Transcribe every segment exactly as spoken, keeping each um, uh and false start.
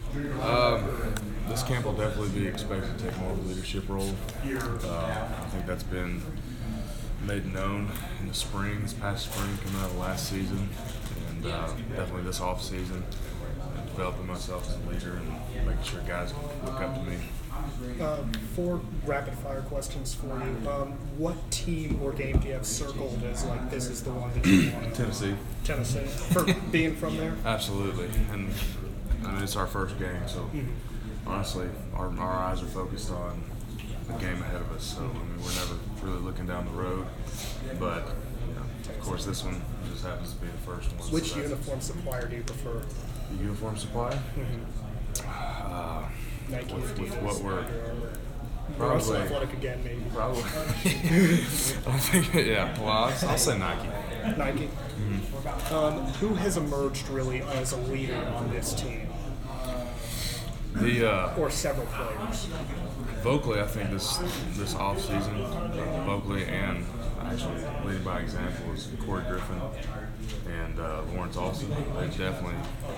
Um, this camp will definitely be expected to take more of a leadership role. Uh, I think that's been made known in the spring, this past spring, coming out of last season, and uh, definitely this off season, and developing myself as a leader and making sure guys can look up to me. Uh, four rapid fire questions for you. Um, what team or game do you have circled as like this is the one that you want? Tennessee. Tennessee. For being from there? Absolutely. And I mean, it's our first game, so Mm-hmm. honestly, our, our eyes are focused on the game ahead of us. So I mean, we're never really looking down the road, but you know, of course, this one just happens to be the first one. Which so that's- uniform supplier do you prefer? The uniform supply? Mm-hmm. Uh, Nike with, or with Adidas? what we're Under Armour? probably Russell Athletic again, maybe. probably. I think yeah. Well, I'll, I'll say Nike. Nike. Mm-hmm. Um, who has emerged really as a leader on this team, The uh, or several players? vocally, I think this this off season, uh, vocally and actually leading by example is Corey Griffin and uh, Lawrence Olson. They've definitely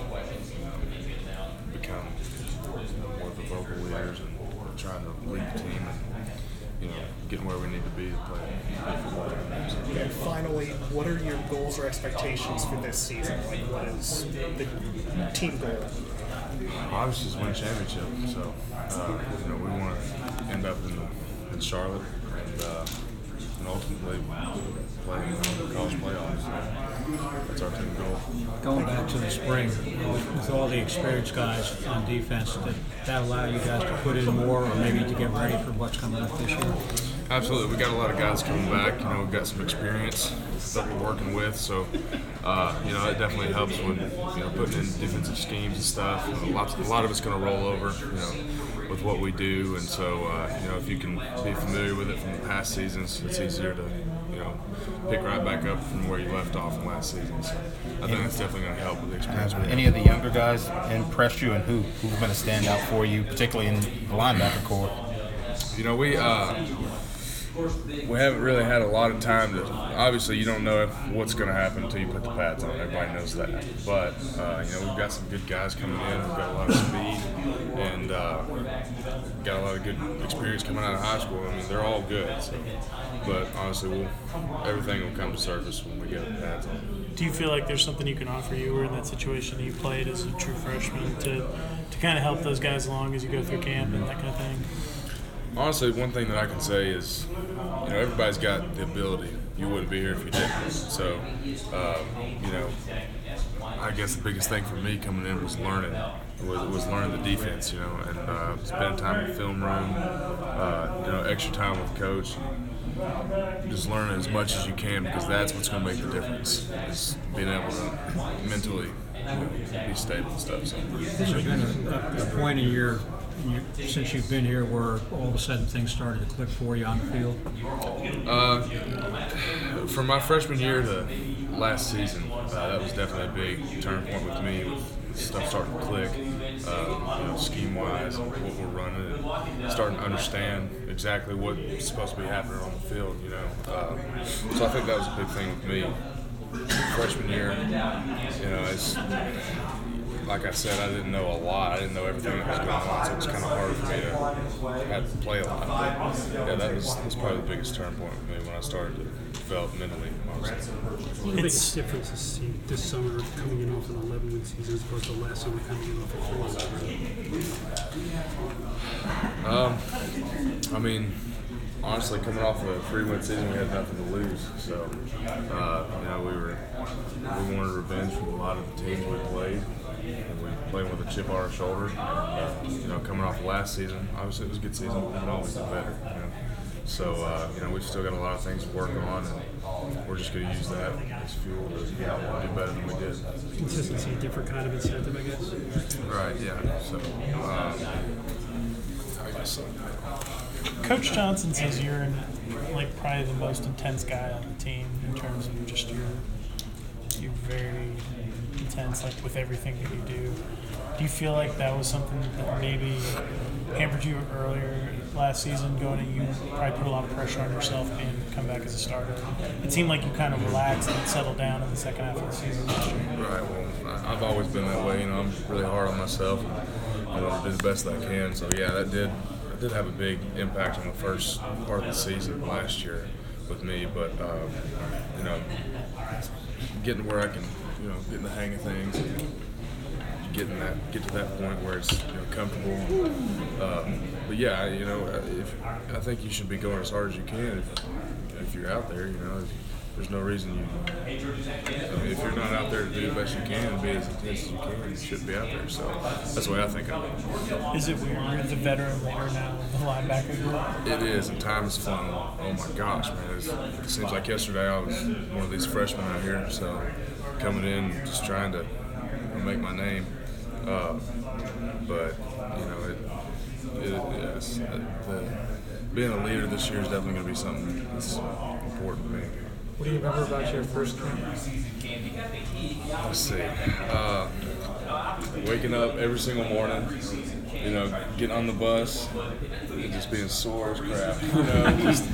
um, become more of the vocal leaders and trying to lead the team and you know getting where we need to be to play football. So, And finally, what are your goals or expectations for this season? Like, what is the team goal? obviously, just win a championship. So uh, you know we want to end up in, the, in Charlotte and, uh, and ultimately play in the college playoffs. So that's our team goal. Going back to the spring, with, with all the experienced guys on defense, did that allow you guys to put in more or maybe to get ready for what's coming up this year? Absolutely, we got a lot of guys coming back. You know, we've got some experience that we're working with, so uh, you know it definitely helps when you know putting in defensive schemes and stuff. You know, lots, a lot of it's going to roll over, you know, with what we do, and so uh, you know if you can be familiar with it from the past seasons, it's easier to you know pick right back up from where you left off from last season. So I think that's definitely going to help with the experience. Have we any have. of the younger guys impressed you, and who who's been a standout for you, particularly in the linebacker corps? You know, we uh, we haven't really had a lot of time to. Obviously, you don't know if, what's going to happen until you put the pads on. Everybody knows that. But uh, you know, we've got some good guys coming in. We've got a lot of speed, and uh, got a lot of good experience coming out of high school. I mean, they're all good. So, but honestly, we'll, everything will come to surface when we get the pads on. Do you feel like there's something you can offer? You were in that situation. You played as a true freshman to to kind of help those guys along as you go through camp and that kind of thing. Honestly, one thing that I can say is, you know, everybody's got the ability. You wouldn't be here if you didn't. So, uh, you know, I guess the biggest thing for me coming in was learning, was, was learning the defense, you know, and uh, spending time in the film room, uh, you know, extra time with coach. Just learning as much as you can because that's what's going to make the difference. Is being able to mentally you know, be stable and stuff. So. Has there been a, a point in your, in your since you've been here where all of a sudden things started to click for you on the field? Uh, from my freshman year to last season, uh, that was definitely a big turning point with me. With stuff starting to click, uh, you know, scheme-wise, and what we're running, and starting to understand exactly what's supposed to be happening on the field. You know, uh, so I think that was a big thing with me. Freshman year, you know, it's like I said, I didn't know a lot. I didn't know everything that was going on, so it was kind of hard for me to have to play a lot. But yeah, that was, that was probably the biggest turning point for me when I started to develop mentally. What's the biggest difference this, this summer coming in off an eleven-week season as opposed to last summer coming in off a four-week? Um, I mean, honestly, coming off a three-win season, we had nothing to lose. So, uh, you know, we were we wanted revenge from a lot of the teams we played. And we played with a chip on our shoulder. Uh, you know, coming off the last season, obviously it was a good season, but we can always do better. You know? So, uh, you know, we've still got a lot of things to work on, and we're just going to use that as fuel to you know, do better than we did. Consistency, different kind of incentive, I guess. Right, yeah. So, um, I guess so. Coach Johnson says you're like probably the most intense guy on the team in terms of just your you're very intense, like with everything that you do. Do you feel like that was something that maybe hampered you earlier last season going in. You probably put a lot of pressure on yourself and come back as a starter. It seemed like you kind of relaxed and settled down in the second half of the season last year. Right. Well, I- I've always been that way. You know, I'm really hard on myself. I want to do the best that I can. So yeah, that did that did have a big impact on the first part of the season last year with me. But um, you know, getting where I can, you know, getting the hang of things. And, Getting that, get to that point where it's you know comfortable. Um, but yeah, you know, if, I think you should be going as hard as you can if, if you're out there. You know, if, there's no reason you. I mean, if you're not out there to do the best you can and be as intense as you can, you shouldn't be out there. So that's the way I think of it. Is it weird? You're the veteran leader now of the linebacker group. It is, and time is flying. Oh my gosh, man! It's, it seems like yesterday I was one of these freshmen out here, so coming in just trying to make my name. Uh, but you know, it, it yes, the, being a leader this year is definitely going to be something that's important to me. What do you remember about your first camp? Let's see. Uh, waking up every single morning, you know, getting on the bus, and just being sore as crap. You know, just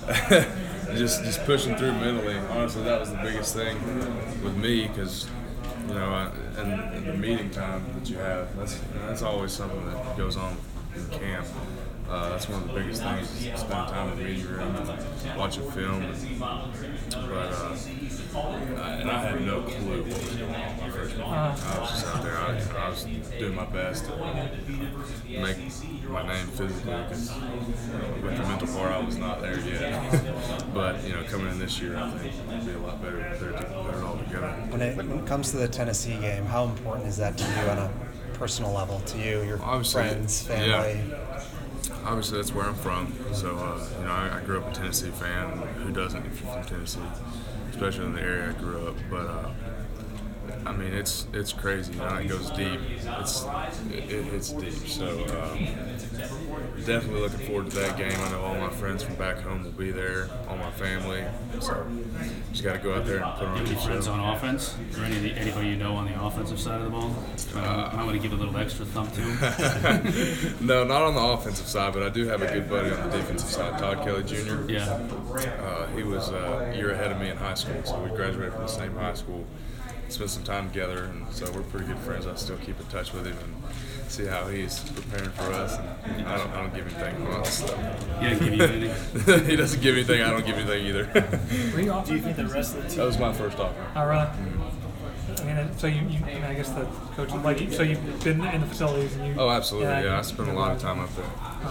just just pushing through mentally. Honestly, that was the biggest thing with me because. You know, uh, and, and the meeting time that you have, that's that's always something that goes on in camp. Uh, that's one of the biggest things, is spending time in the meeting room and watching film. And, but, uh, I, and I had no clue what was going on the first morning. I was just out there, I, I was doing my best to make my name physically, because you know, with the mental part, I was not there yet. But, you know, coming in this year, I think it'll be a lot better, better, better all together. When it, when it comes to the Tennessee game, how important is that to you on a personal level, to you, your Obviously, friends, family? Yeah. Obviously, that's where I'm from. So, uh, you know, I, I grew up a Tennessee fan. Who doesn't if you're from Tennessee, especially in the area I grew up? But, uh, I mean, it's it's crazy. You know, it goes deep. It's it, it hits deep. So, um, definitely looking forward to that game. I know all my friends from back home will be there, all my family. So, just got to go out there and put on a Any good friends show. on offense? Or any, anybody you know on the offensive side of the ball? Uh, I want to give a little extra thump to. No, not on the offensive side, but I do have a good buddy on the defensive side, Todd Kelly Junior Yeah. Uh, he was uh, a year ahead of me in high school, so we graduated from the same high school, spent some time together, and so we're pretty good friends. I still keep in touch with him and see how he's preparing for us. And I don't, I don't give anything honest. He didn't give you anything? He doesn't give anything. I don't give anything either. Do you think the rest of the team? That was my first offer. Oh, really? I mean, so you, you I mean, I guess the coach, like, you- so you've been in the facilities and you. Oh, absolutely. Yeah, I spent a lot of time up there.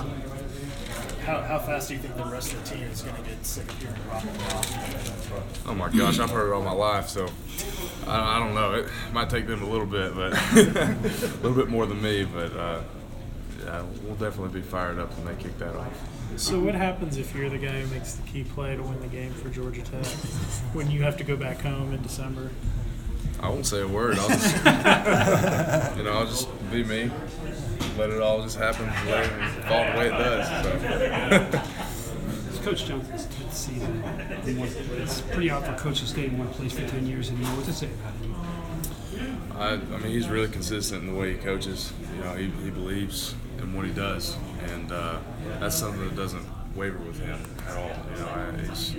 How, how fast do you think the rest of the team is going to get sick of hearing Rob Oh my gosh, I've heard it all my life, so I, I don't know. It might take them a little bit, but a little bit more than me. But uh, yeah, we'll definitely be fired up when they kick that off. So what happens if you're the guy who makes the key play to win the game for Georgia Tech when you have to go back home in December? I won't say a word. I'll just, you know, I'll just be me. Let it all just happen, let it fall the way it does. So. It's Coach Johnson's tenth season. In one, it's pretty odd for a coach to stay in one place for ten years and you know what to say about him. I, I mean, he's really consistent in the way he coaches. You know, he, he believes in what he does, and uh, that's something that doesn't waver with him at all. You know, I, he's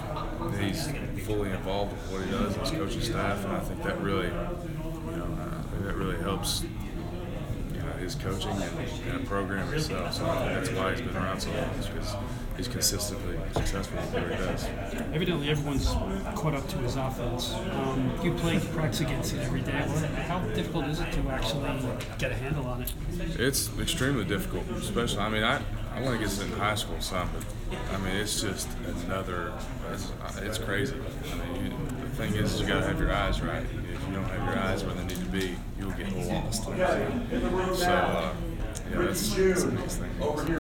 he's fully involved with what he does, his coaching staff, and I think that really, you know, I think that really helps. You know, his coaching and, and the program itself. So I think that's why he's been around so long, is because he's consistently successful with what he does. Evidently, everyone's caught up to his offense. Um, you play practice against it every day. What, how difficult is it to actually get a handle on it? It's extremely difficult, especially. I mean, I I want to get it in high school some, but I mean, it's just another. It's, it's crazy. I mean, you, the thing is, you got to have your eyes right. If you don't have your eyes where they need to be, you'll get lost. So, uh, yeah, that's, that's the biggest thing.